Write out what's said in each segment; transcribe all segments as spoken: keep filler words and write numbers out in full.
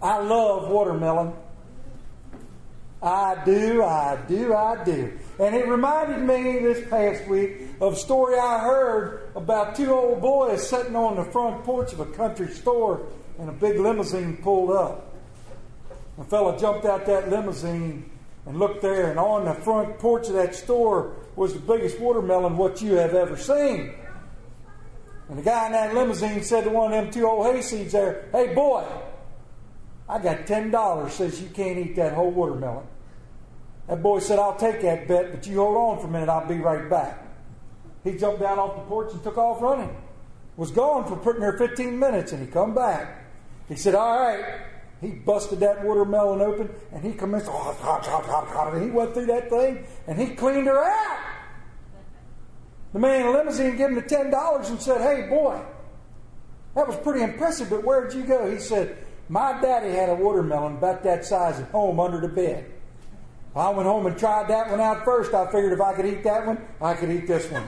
I love watermelon. I do, I do, I do. And it reminded me this past week of a story I heard about two old boys sitting on the front porch of a country store and a big limousine pulled up. A fella jumped out that limousine and looked there, and on the front porch of that store was the biggest watermelon what you have ever seen. And the guy in that limousine said to one of them two old hayseeds there, "Hey boy, I got ten dollars, says you can't eat that whole watermelon." That boy said, "I'll take that bet, but you hold on for a minute, I'll be right back." He jumped down off the porch and took off running. Was gone for pretty near fifteen minutes, and he come back. He said, "All right." He busted that watermelon open, and he commenced, and he went through that thing, and he cleaned her out. The man in the limousine gave him the ten dollars and said, "Hey, boy, that was pretty impressive, but where'd you go?" He said, "My daddy had a watermelon about that size at home under the bed. I went home and tried that one out first. I figured if I could eat that one, I could eat this one."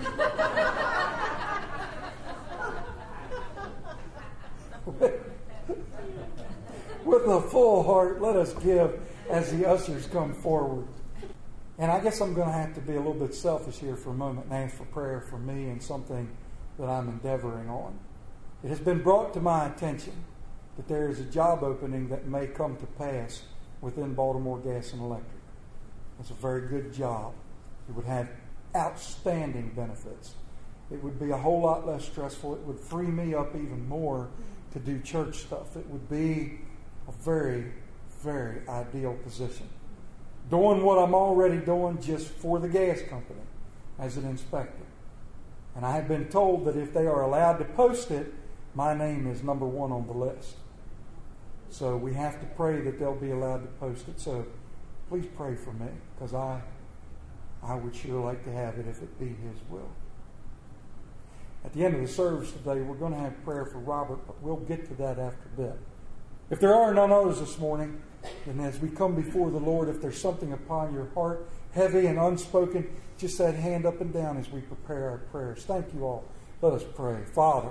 With a full heart, let us give as the ushers come forward. And I guess I'm going to have to be a little bit selfish here for a moment and ask for prayer for me and something that I'm endeavoring on. It has been brought to my attention that there is a job opening that may come to pass within Baltimore Gas and Electric. It's a very good job. It would have outstanding benefits. It would be a whole lot less stressful. It would free me up even more to do church stuff. It would be a very, very ideal position. Doing what I'm already doing just for the gas company as an inspector. And I have been told that if they are allowed to post it, my name is number one on the list. So we have to pray that they'll be allowed to post it. So please pray for me, because I, I would sure like to have it if it be His will. At the end of the service today, we're going to have prayer for Robert, but we'll get to that after a bit. If there are none others this morning, then as we come before the Lord, if there's something upon your heart, heavy and unspoken, just that hand up and down as we prepare our prayers. Thank you all. Let us pray. Father,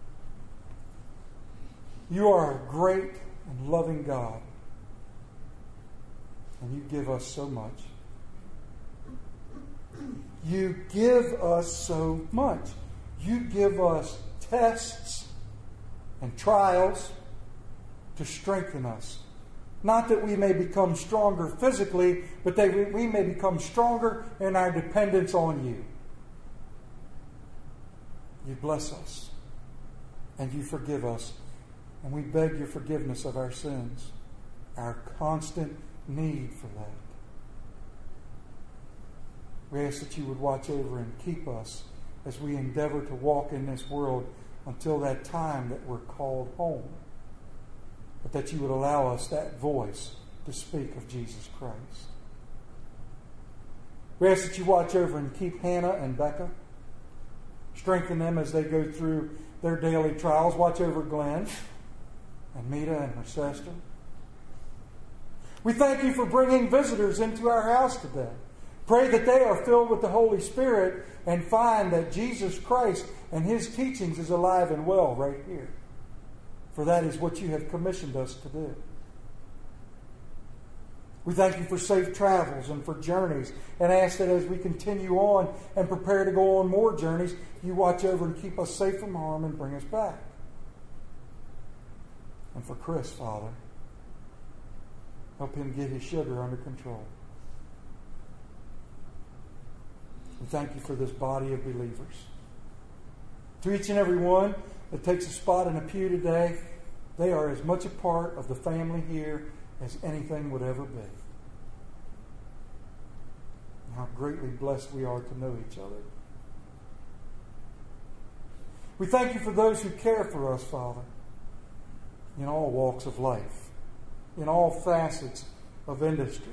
you are a great and loving God, and you give us so much. You give us so much. You give us tests and trials to strengthen us. Not that we may become stronger physically, but that we may become stronger in our dependence on you. You bless us, and you forgive us, and we beg your forgiveness of our sins, our constant need for that. We ask that you would watch over and keep us as we endeavor to walk in this world until that time that we're called home. But that you would allow us that voice to speak of Jesus Christ. We ask that you watch over and keep Hannah and Becca. Strengthen them as they go through their daily trials. Watch over Glenn and Mita and her sister. We thank you for bringing visitors into our house today. Pray that they are filled with the Holy Spirit and find that Jesus Christ and His teachings is alive and well right here. For that is what you have commissioned us to do. We thank you for safe travels and for journeys, and ask that as we continue on and prepare to go on more journeys, you watch over and keep us safe from harm and bring us back. And for Chris, Father, help him get his sugar under control. We thank you for this body of believers. To each and every one that takes a spot in a pew today, they are as much a part of the family here as anything would ever be. And how greatly blessed we are to know each other. We thank you for those who care for us, Father, in all walks of life, in all facets of industry.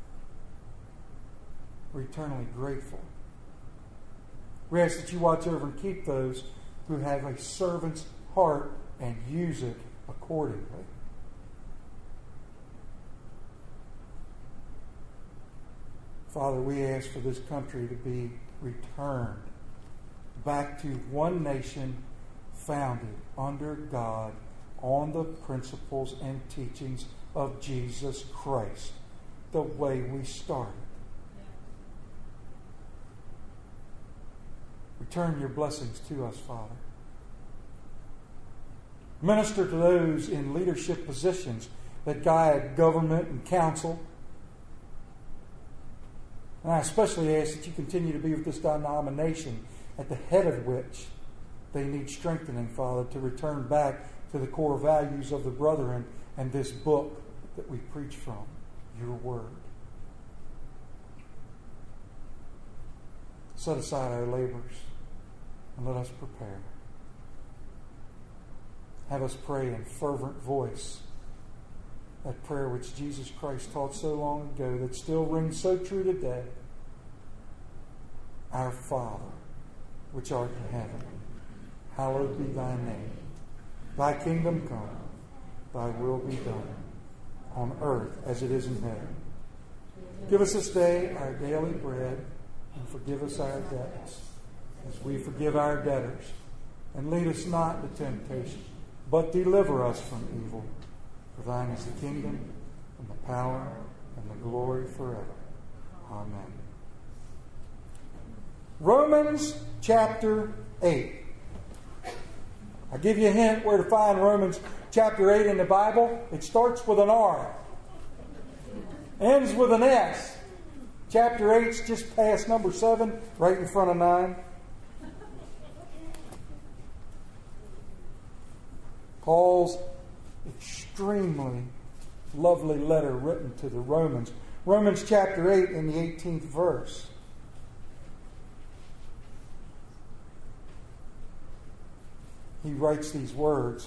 We're eternally grateful. We ask that you watch over and keep those who have a servant's heart and use it accordingly. Father, we ask for this country to be returned back to one nation founded under God on the principles and teachings of Jesus Christ, the way we started. Return your blessings to us, Father. Minister to those in leadership positions that guide government and council. And I especially ask that you continue to be with this denomination at the head of which they need strengthening, Father, to return back to the core values of the brethren and this book that we preach from, your word. Set aside our labors and let us prepare. Have us pray in fervent voice that prayer which Jesus Christ taught so long ago that still rings so true today. Our Father, which art in heaven, hallowed be thy name. Thy kingdom come, thy will be done, on earth as it is in heaven. Give us this day our daily bread, and forgive us our debts, as we forgive our debtors. And lead us not into temptation, but deliver us from evil. For thine is the kingdom, and the power, and the glory forever. Amen. Romans chapter eight. I'll give you a hint where to find Romans chapter eight in the Bible. It starts with an R. Ends with an S. Chapter eight's just past number seven, right in front of nine. Paul's extremely lovely letter written to the Romans. Romans chapter eight in the eighteenth verse. He writes these words.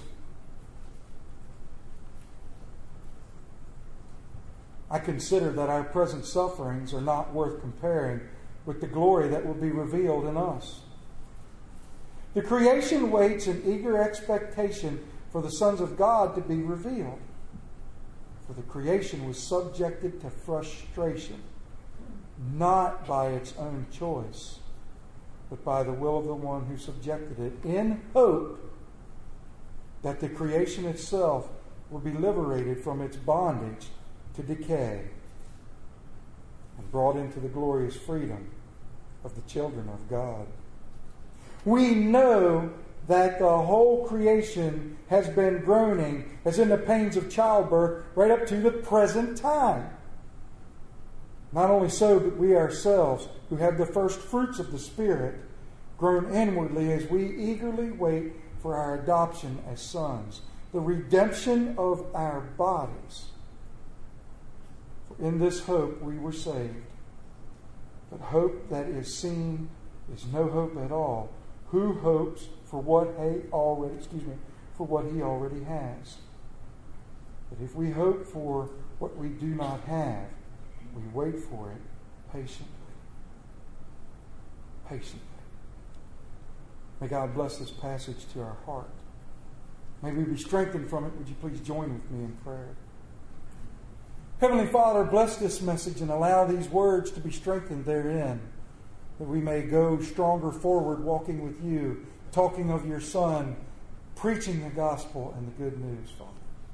I consider that our present sufferings are not worth comparing with the glory that will be revealed in us. The creation waits in eager expectation for the sons of God to be revealed. For the creation was subjected to frustration, not by its own choice, but by the will of the one who subjected it, in hope that the creation itself will be liberated from its bondage to decay and brought into the glorious freedom of the children of God. We know that the whole creation has been groaning as in the pains of childbirth right up to the present time. Not only so, but we ourselves, who have the first fruits of the Spirit, groan inwardly as we eagerly wait for our adoption as sons, the redemption of our bodies. For in this hope we were saved. But hope that is seen is no hope at all. Who hopes for what he already, excuse me, for what he already has? But if we hope for what we do not have, we wait for it patiently. Patiently. May God bless this passage to our heart. May we be strengthened from it. Would you please join with me in prayer? Heavenly Father, bless this message and allow these words to be strengthened therein, that we may go stronger forward walking with you, talking of your Son, preaching the gospel and the good news, Father.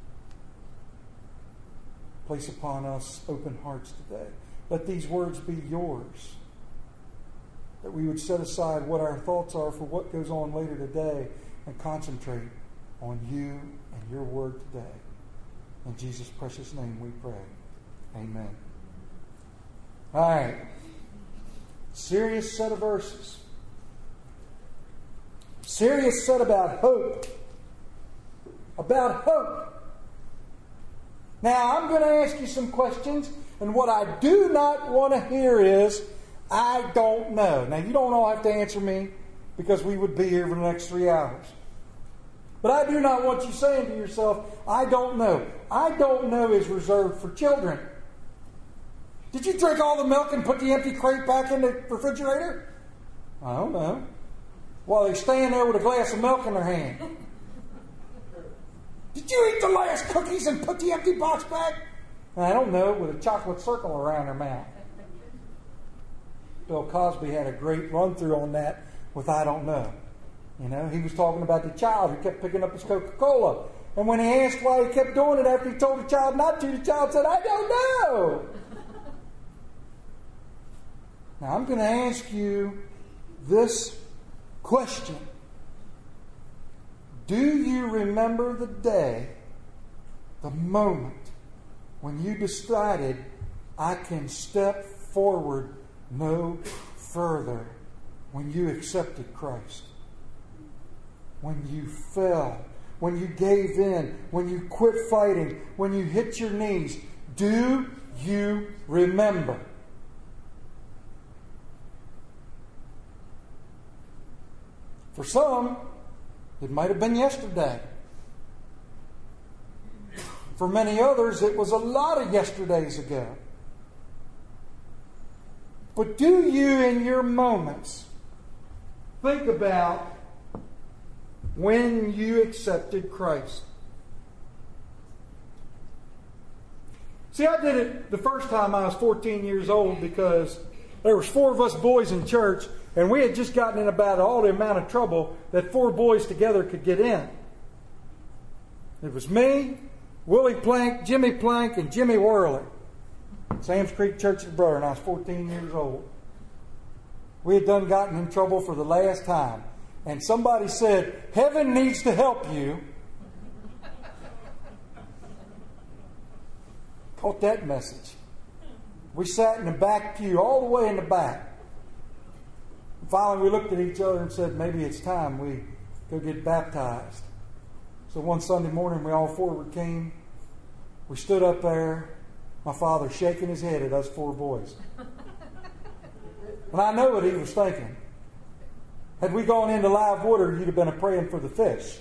Place upon us open hearts today. Let these words be yours, that we would set aside what our thoughts are for what goes on later today and concentrate on you and your word today. In Jesus' precious name we pray. Amen. All right. Serious set of verses. Serious set about hope. About hope. Now, I'm going to ask you some questions, and what I do not want to hear is, I don't know. Now, you don't all have to answer me, because we would be here for the next three hours. But I do not want you saying to yourself, I don't know. I don't know is reserved for children. Did you drink all the milk and put the empty crate back in the refrigerator? I don't know. While they're staying there with a glass of milk in their hand. Did you eat the last cookies and put the empty box back? I don't know, with a chocolate circle around their mouth. Bill Cosby had a great run-through on that with I don't know. You know, he was talking about the child who kept picking up his Coca-Cola And when he asked why he kept doing it after he told the child not to, the child said, I don't know. Now, I'm going to ask you this question. Do you remember the day, the moment, when you decided, I can step forward no further, when you accepted Christ? When you fell, when you gave in, when you quit fighting, when you hit your knees, do you remember? For some, it might have been yesterday. For many others, it was a lot of yesterdays ago. But do you, in your moments, think about when you accepted Christ? See, I did it the first time I was fourteen years old because there was four of us boys in church, and we had just gotten in about all the amount of trouble that four boys together could get in. It was me, Willie Plank, Jimmy Plank, and Jimmy Worley. Sam's Creek Church of the Brother, and I was fourteen years old. We had done gotten in trouble for the last time. And somebody said, heaven needs to help you. Caught that message. We sat in the back pew, all the way in the back. Finally, we looked at each other and said, maybe it's time we go get baptized. So one Sunday morning, we all forward came. We stood up there, my father shaking his head at us four boys. And I know what he was thinking. Had we gone into live water, you'd have been a praying for the fish.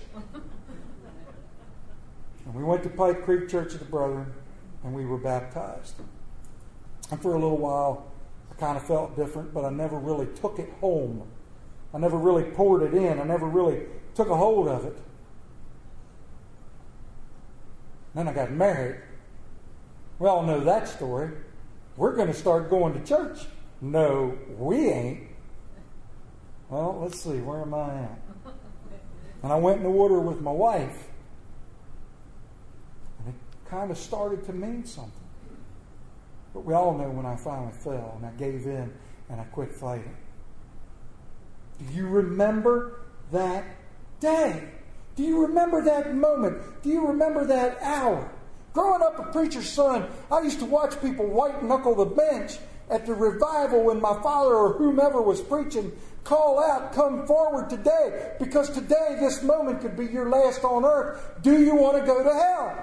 And we went to Pike Creek Church of the Brethren, and we were baptized. And for a little while, I kind of felt different, but I never really took it home. I never really poured it in. I never really took a hold of it. Then I got married. We all know that story. We're going to start going to church. No, we ain't. Well, let's see, where am I at? And I went in the water with my wife. And it kind of started to mean something. But we all know when I finally fell and I gave in and I quit fighting. Do you remember that day? Do you remember that moment? Do you remember that hour? Growing up a preacher's son, I used to watch people white knuckle the bench at the revival when my father or whomever was preaching, call out, come forward today, because today, this moment could be your last on earth. Do you want to go to hell?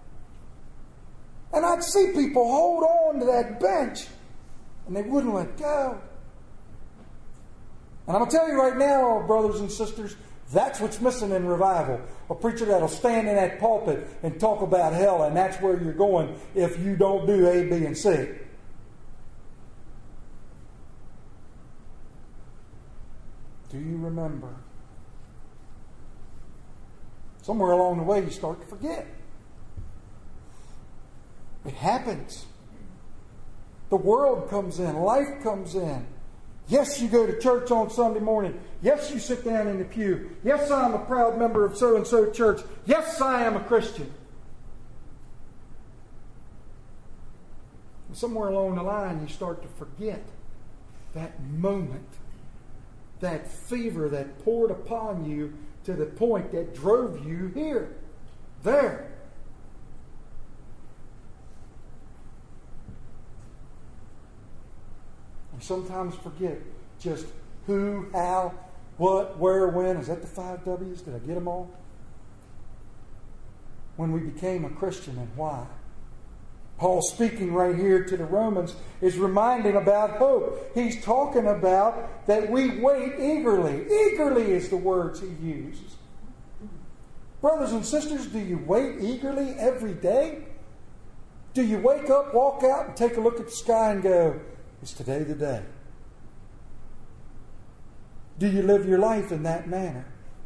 And I'd see people hold on to that bench, and they wouldn't let go. And I'm going to tell you right now, brothers and sisters, that's what's missing in revival. A preacher that'll stand in that pulpit and talk about hell, and that's where you're going if you don't do A, B, and C. Do you remember? Somewhere along the way, you start to forget. It happens. The world comes in. Life comes in. Yes, you go to church on Sunday morning. Yes, you sit down in the pew. Yes, I'm a proud member of so-and-so church. Yes, I am a Christian. And somewhere along the line, you start to forget that moment, that fever that poured upon you to the point that drove you here, there. We sometimes forget just who, how, what, where, when. Is that the five W's? Did I get them all? When we became a Christian and why. Paul, speaking right here to the Romans, is reminding about hope. He's talking about that we wait eagerly. Eagerly is the words he uses. Brothers and sisters, do you wait eagerly every day? Do you wake up, walk out, and take a look at the sky and go, is today the day? Do you live your life in that manner?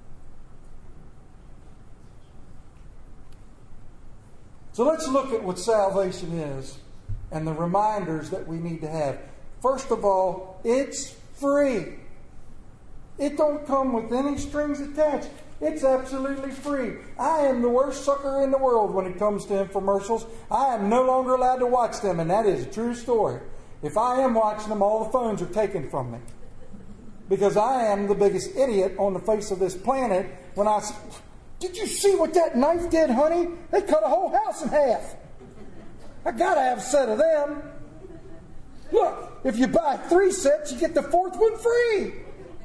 So let's look at what salvation is and the reminders that we need to have. First of all, it's free. It don't come with any strings attached. It's absolutely free. I am the worst sucker in the world when it comes to infomercials. I am no longer allowed to watch them, and that is a true story. If I am watching them, all the phones are taken from me. Because I am the biggest idiot on the face of this planet when I... Did you see what that knife did, honey? They cut a whole house in half. I gotta have a set of them. Look, if you buy three sets, you get the fourth one free.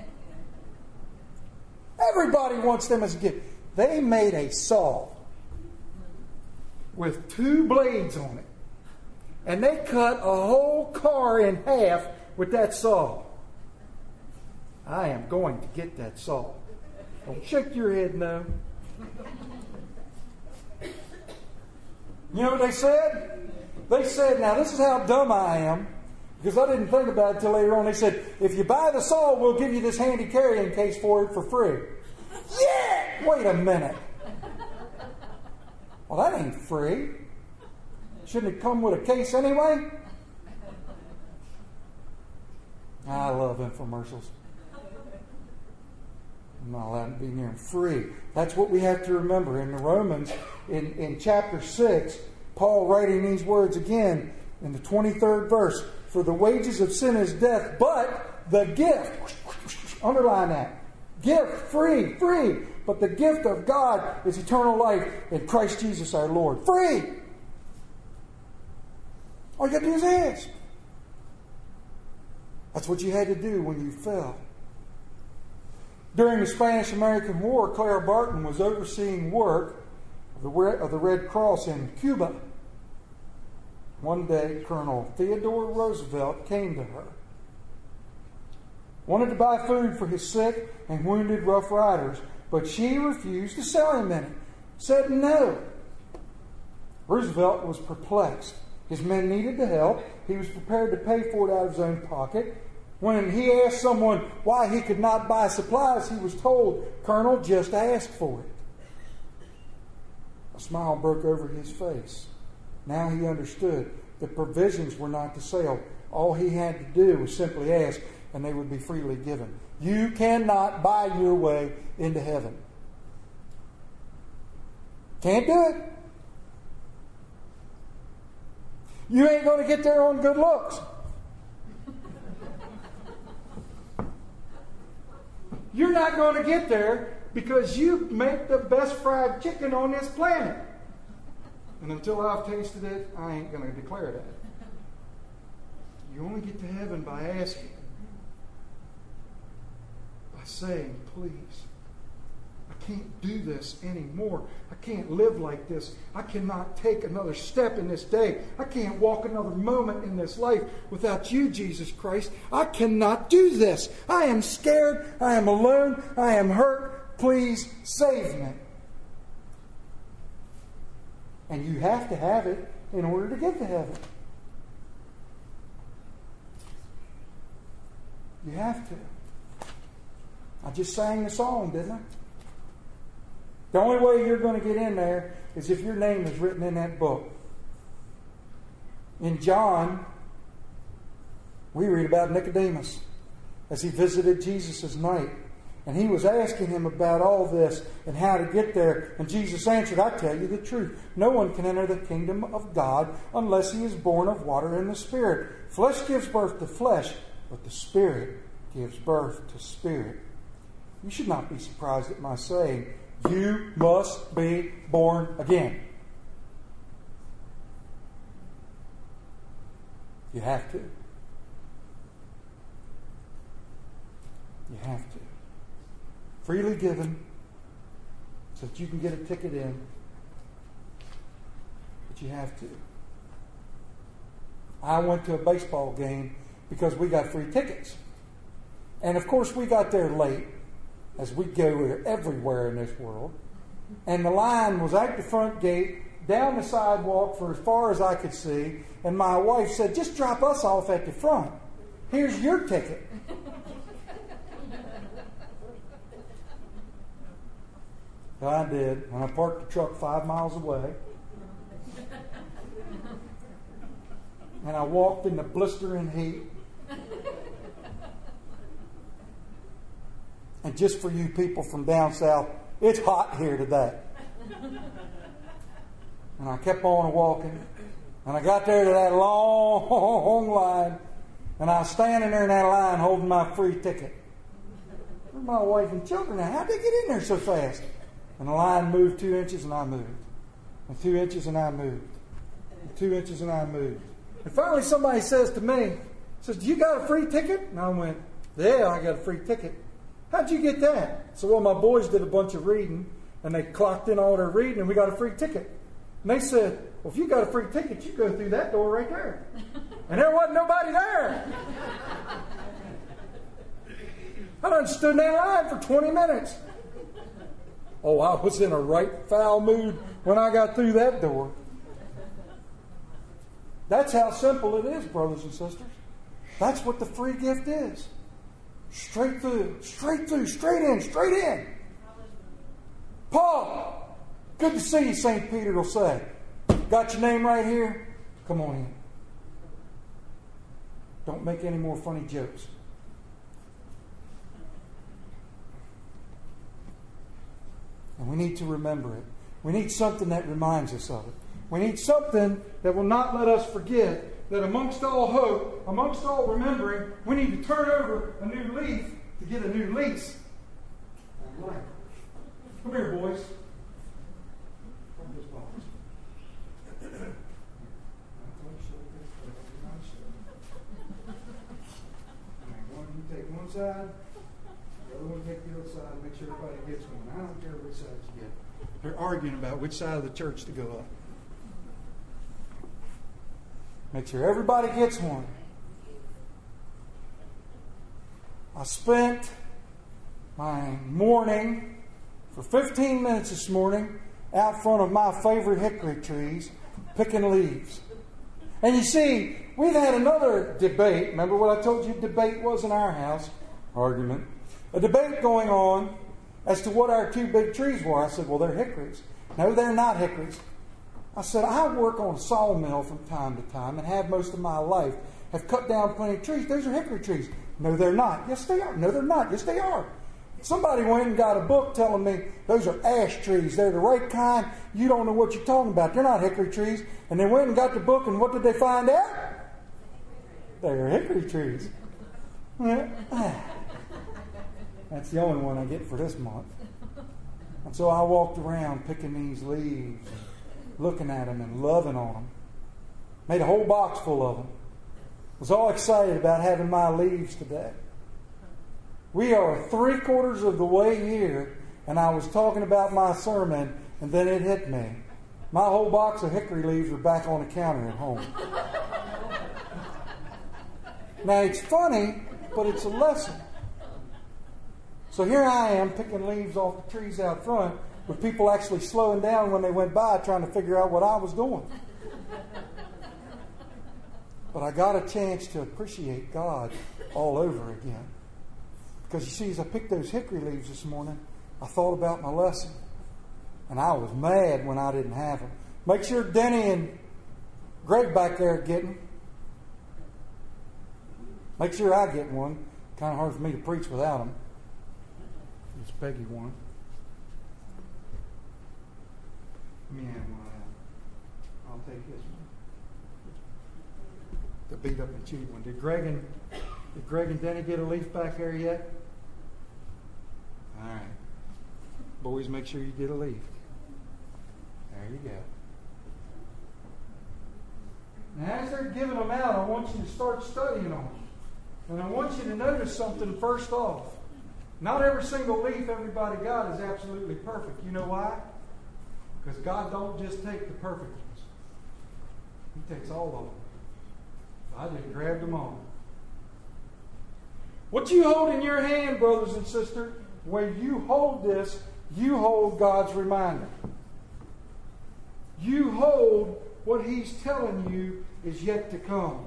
Everybody wants them as a gift. They made a saw with two blades on it. And they cut a whole car in half with that saw. I am going to get that saw. Don't shake your head no. You know what they said? They said, now this is how dumb I am, because I didn't think about it until later on. They said, if you buy the saw, we'll give you this handy carrying case for it for free. Yeah! Wait a minute. Well, that ain't free. Shouldn't it come with a case anyway? I love infomercials. I'm not allowed to be near them. Free. That's what we have to remember. In the Romans, in, in chapter six, Paul writing these words again in the twenty-third verse. For the wages of sin is death, but the gift, underline that, gift, free, free, but the gift of God is eternal life in Christ Jesus our Lord. Free! All you got to do is ask. That's what you had to do when you fell. During the Spanish-American War, Clara Barton was overseeing work of the, of the Red Cross in Cuba. One day, Colonel Theodore Roosevelt came to her. Wanted to buy food for his sick and wounded Rough Riders, but she refused to sell him any. Said no. Roosevelt was perplexed. His men needed the help. He was prepared to pay for it out of his own pocket. When he asked someone why he could not buy supplies, he was told, Colonel, just ask for it. A smile broke over his face. Now he understood that provisions were not to sell. All he had to do was simply ask, and they would be freely given. You cannot buy your way into heaven. Can't do it. You ain't going to get there on good looks. You're not going to get there because you make the best fried chicken on this planet. And until I've tasted it, I ain't going to declare that. You only get to heaven by asking. By saying, please, I can't do this anymore. I can't live like this. I cannot take another step in this day. I can't walk another moment in this life without you, Jesus Christ. I cannot do this. I am scared. I am alone. I am hurt. Please save me. And you have to have it in order to get to heaven. You have to. I just sang the song, didn't I? The only way you're going to get in there is if your name is written in that book. In John, we read about Nicodemus as he visited Jesus' night. And he was asking him about all this and how to get there. And Jesus answered, I tell you the truth. No one can enter the kingdom of God unless he is born of water and the Spirit. Flesh gives birth to flesh, but the Spirit gives birth to spirit. You should not be surprised at my saying, you must be born again. You have to. You have to. Freely given so that you can get a ticket in. But you have to. I went to a baseball game because we got free tickets. And of course we got there late, as we go everywhere in this world. And the line was at the front gate, down the sidewalk for as far as I could see. And my wife said, just drop us off at the front. Here's your ticket. So I did. And I parked the truck five miles away. And I walked in the blistering heat. And just for you people from down south, It's hot here today. And I kept on walking. And I got there to that long line. And I was standing there in that line holding my free ticket. Where's my wife and children now? How'd they get in there so fast? And the line moved two inches and I moved. And two inches and I moved. And two inches and I moved. And finally somebody says to me, says, "Do you got a free ticket?" And I went, "Yeah, I got a free ticket." "How'd you get that?" So, well, my boys did a bunch of reading, and they clocked in all their reading, and we got a free ticket. And they said, "Well, if you got a free ticket, you go through that door right there." And there wasn't nobody there. I done stood in that line for twenty minutes. Oh, I was in a right foul mood when I got through that door. That's how simple it is, brothers and sisters. That's what the free gift is. Straight through, straight through, straight in, straight in. "Paul, good to see you," Saint Peter will say. "Got your name right here? Come on in. Don't make any more funny jokes." And we need to remember it. We need something that reminds us of it. We need something that will not let us forget that amongst all hope, amongst all remembering, we need to turn over a new leaf to get a new lease. All right. Come here, boys. From this box. One, you take one side, the other one take the other side, make sure everybody gets one. I don't care which side you get. They're arguing about which side of the church to go up. Make sure everybody gets one. I spent my morning for fifteen minutes this morning out front of my favorite hickory trees picking leaves. And you see, we've had another debate. Remember what I told you debate was in our house? Argument. A debate going on as to what our two big trees were. I said, well, they're hickories. No, they're not hickories. I said, I work on a sawmill from time to time and have most of my life. Have cut down plenty of trees. Those are hickory trees. No, they're not. Yes, they are. No, they're not. Yes, they are. Somebody went and got a book telling me those are ash trees. They're the right kind. You don't know what you're talking about. They're not hickory trees. And they went and got the book, and what did they find out? They're hickory trees. That's the only one I get for this month. And so I walked around picking these leaves, looking at them and loving on them. Made a whole box full of them. Was all excited about having my leaves today. We are three quarters of the way here, and I was talking about my sermon, and then it hit me. My whole box of hickory leaves are back on the counter at home. Now, it's funny, but it's a lesson. So here I am picking leaves off the trees out front with people actually slowing down when they went by trying to figure out what I was doing. But I got a chance to appreciate God all over again. Because you see, as I picked those hickory leaves this morning, I thought about my lesson. And I was mad when I didn't have them. Make sure Denny and Greg back there get them. Make sure I get one. Kind of hard for me to preach without them. It's Peggy one. Let me have one out. I'll take this one. The beat up and cheap one. Did Greg and did Greg and Denny get a leaf back there yet? All right. Boys, make sure you get a leaf. There you go. Now, as they're giving them out, I want you to start studying them. And I want you to notice something first off. Not every single leaf everybody got is absolutely perfect. You know why? Because God don't just take the perfect ones. He takes all of them. I just grabbed them all. What you hold in your hand, brothers and sisters, when you hold this, you hold God's reminder. You hold what He's telling you is yet to come.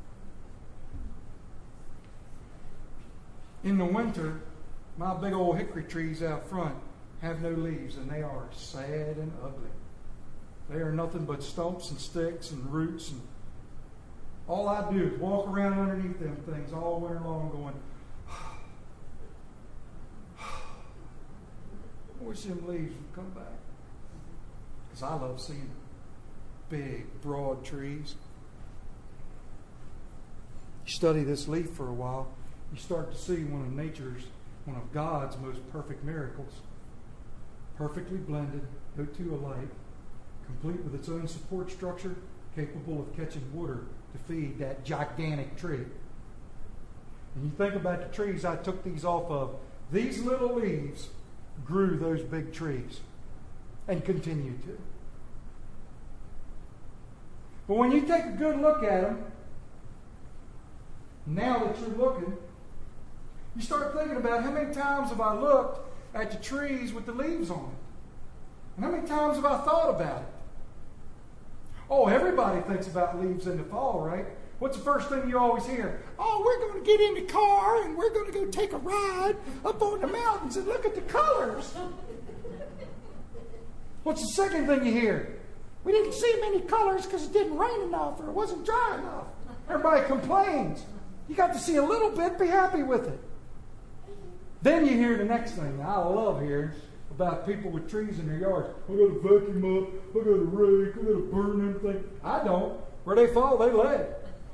In the winter, my big old hickory trees out front have no leaves, and they are sad and ugly. They are nothing but stumps and sticks and roots, and all I do is walk around underneath them things all winter long going, I wish them leaves would come back. Because I love seeing big, broad trees. You study this leaf for a while, you start to see one of nature's, one of God's most perfect miracles. Perfectly blended, no two alike, complete with its own support structure, capable of catching water to feed that gigantic tree. And you think about the trees I took these off of, these little leaves grew those big trees and continue to. But when you take a good look at them, now that you're looking, you start thinking about how many times have I looked at the trees with the leaves on it? And how many times have I thought about it? Oh, everybody thinks about leaves in the fall, right? What's the first thing you always hear? Oh, we're going to get in the car and we're going to go take a ride up on the mountains and look at the colors. What's the second thing you hear? We didn't see many colors because it didn't rain enough or it wasn't dry enough. Everybody complains. You got to see a little bit, be happy with it. Then you hear the next thing I love hearing about people with trees in their yards. I got to vacuum up, I got to rake, I got to burn everything. I don't. Where they fall, they lay.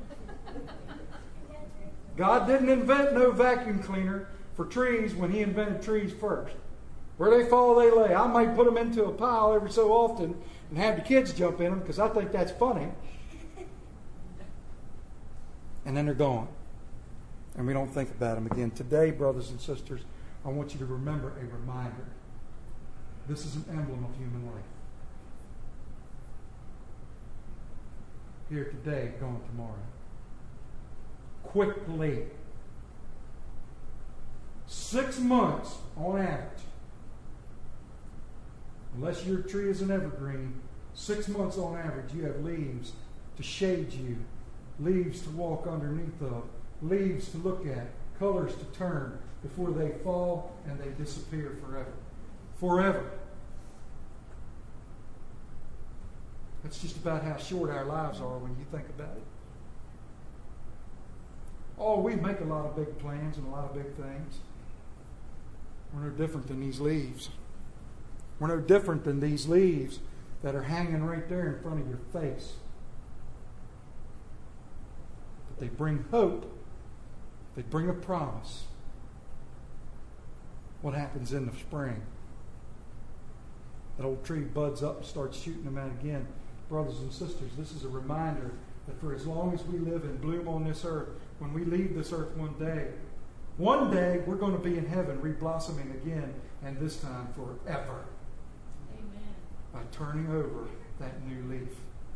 God didn't invent no vacuum cleaner for trees when He invented trees first. Where they fall, they lay. I might put them into a pile every so often and have the kids jump in them because I think that's funny. And then they're gone. And we don't think about them again. Today, brothers and sisters, I want you to remember a reminder. This is an emblem of human life. Here today, gone tomorrow. Quickly. Six months on average. Unless your tree is an evergreen, six months on average you have leaves to shade you, leaves to walk underneath of, leaves to look at, colors to turn before they fall and they disappear forever. Forever. That's just about how short our lives are when you think about it. Oh, we make a lot of big plans and a lot of big things. We're no different than these leaves. We're no different than these leaves that are hanging right there in front of your face. But they bring hope. They bring a promise. What happens in the spring? That old tree buds up and starts shooting them out again. Brothers and sisters, this is a reminder that for as long as we live and bloom on this earth, when we leave this earth one day, one day we're going to be in heaven reblossoming again, and this time forever. Amen. By turning over that new leaf.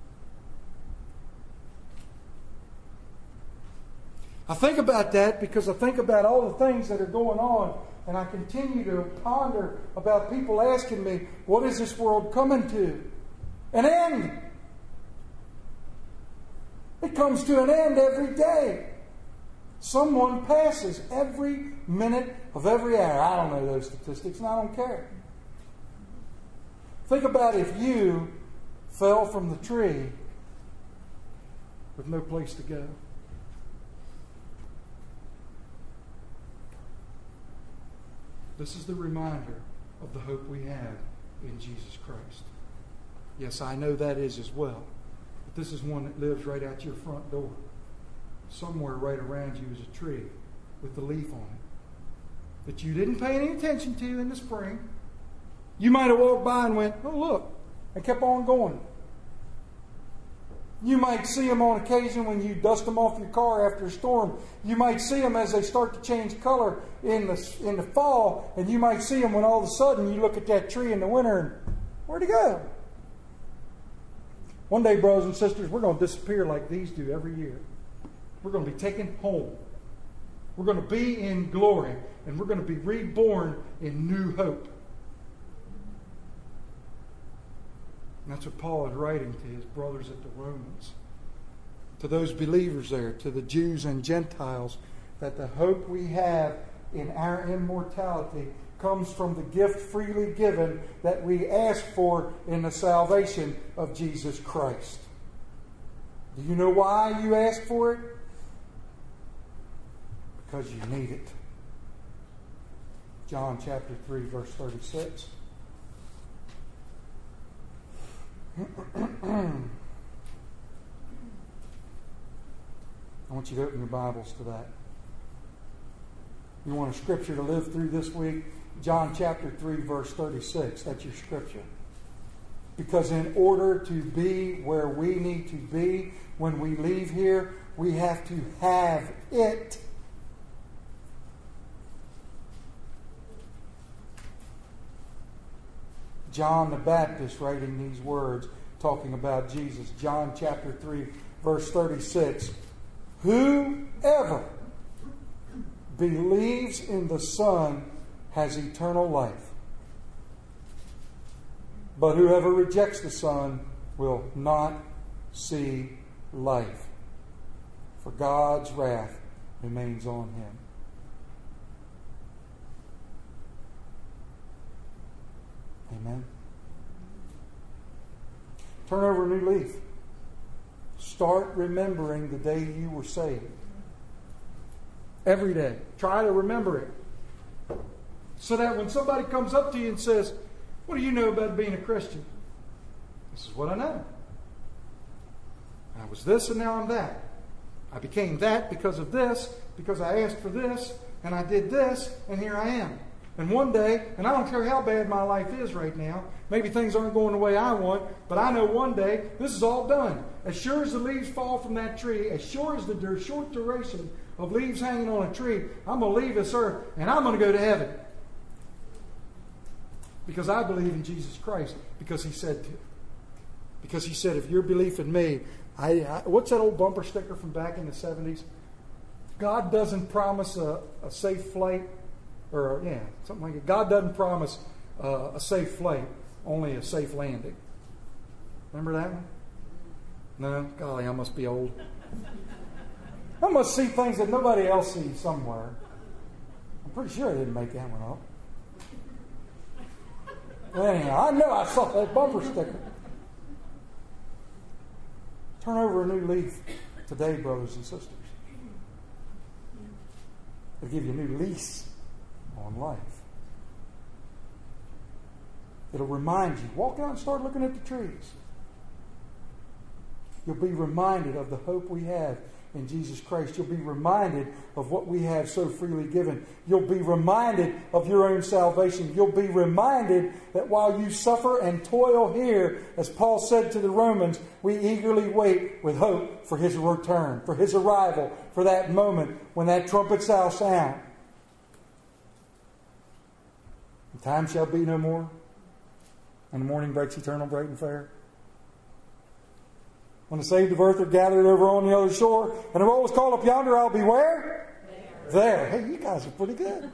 I think about that because I think about all the things that are going on, and I continue to ponder about people asking me, what is this world coming to? An end. It comes to an end every day. Someone passes every minute of every hour. I don't know those statistics, and I don't care. Think about if you fell from the tree with no place to go. This is the reminder of the hope we have in Jesus Christ. Yes, I know that is as well. But this is one that lives right out your front door. Somewhere right around you is a tree with the leaf on it that you didn't pay any attention to in the spring. You might have walked by and went, oh, look, and kept on going. You might see them on occasion when you dust them off your car after a storm. You might see them as they start to change color in the, in the fall, and you might see them when all of a sudden you look at that tree in the winter and where'd it go? One day, brothers and sisters, we're going to disappear like these do every year. We're going to be taken home. We're going to be in glory, and we're going to be reborn in new hope. And that's what Paul is writing to his brothers at the Romans. To those believers there, to the Jews and Gentiles, that the hope we have in our immortality comes from the gift freely given that we ask for in the salvation of Jesus Christ. Do you know why you ask for it? Because you need it. John chapter three, verse thirty-six. I want you to open your Bibles to that. You want a scripture to live through this week? John chapter three, verse thirty-six. That's your scripture. Because in order to be where we need to be when we leave here, we have to have it. John the Baptist writing these words, talking about Jesus. John chapter three, verse thirty-six. Whoever believes in the Son has eternal life. But whoever rejects the Son will not see life, for God's wrath remains on him. Amen. Turn over a new leaf. Start remembering the day you were saved. Every day. Try to remember it. So that when somebody comes up to you and says, "What do you know about being a Christian?" This is what I know. I was this and now I'm that. I became that because of this, because I asked for this, and I did this, and here I am. And one day, and I don't care how bad my life is right now, maybe things aren't going the way I want, but I know one day this is all done. As sure as the leaves fall from that tree, as sure as the short duration of leaves hanging on a tree, I'm going to leave this earth and I'm going to go to heaven. Because I believe in Jesus Christ, because He said to. Because He said, if your belief in me, I, I what's that old bumper sticker from back in the seventies? God doesn't promise a, a safe flight. Or, yeah, something like that. God doesn't promise uh, a safe flight, only a safe landing. Remember that one? No? Golly, I must be old. I must see things that nobody else sees somewhere. I'm pretty sure I didn't make that one up. Well, anyhow, I know I saw that bumper sticker. Turn over a new leaf today, brothers and sisters. It'll give you a new lease on life. It'll remind you. Walk out and start looking at the trees. You'll be reminded of the hope we have in Jesus Christ. You'll be reminded of what we have so freely given. You'll be reminded of your own salvation. You'll be reminded that while you suffer and toil here, as Paul said to the Romans, we eagerly wait with hope for His return, for His arrival, for that moment when that trumpet shall sound. The time shall be no more, and the morning breaks eternal, bright and fair. When the saved of earth are gathered over on the other shore, and the roll is called up yonder, I'll be where? There. There. Hey, you guys are pretty good.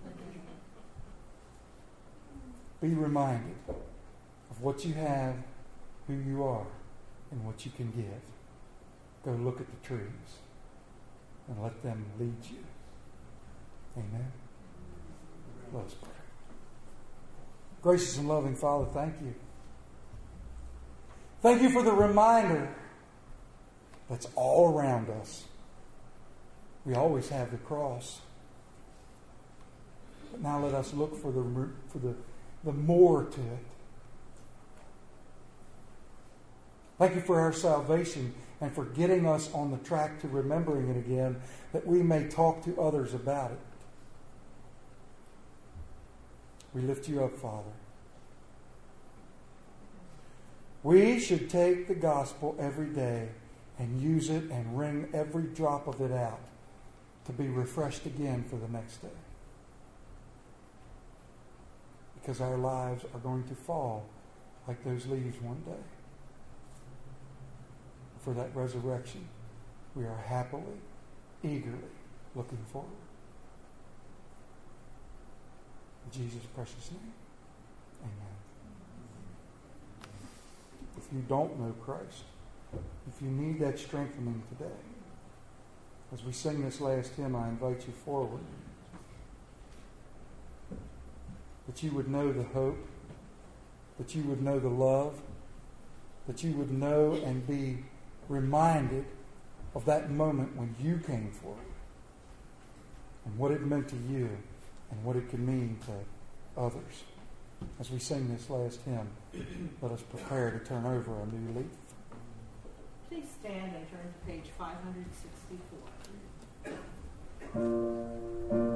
Be reminded of what you have, who you are, and what you can give. Go look at the trees and let them lead you. Amen. Let us pray. Gracious and loving Father, thank you. Thank you for the reminder that's all around us. We always have the cross. But now let us look for the for the, the more to it. Thank you for our salvation and for getting us on the track to remembering it again, that we may talk to others about it. We lift you up, Father. We should take the gospel every day and use it and wring every drop of it out to be refreshed again for the next day. Because our lives are going to fall like those leaves one day. For that resurrection, we are happily, eagerly looking forward. In Jesus' precious name, amen. If you don't know Christ, if you need that strengthening today, as we sing this last hymn, I invite you forward. That you would know the hope, that you would know the love, that you would know and be reminded of that moment when you came forward and what it meant to you and what it could mean to others. As we sing this last hymn, let us prepare to turn over a new leaf. Please stand and turn to page five sixty-four.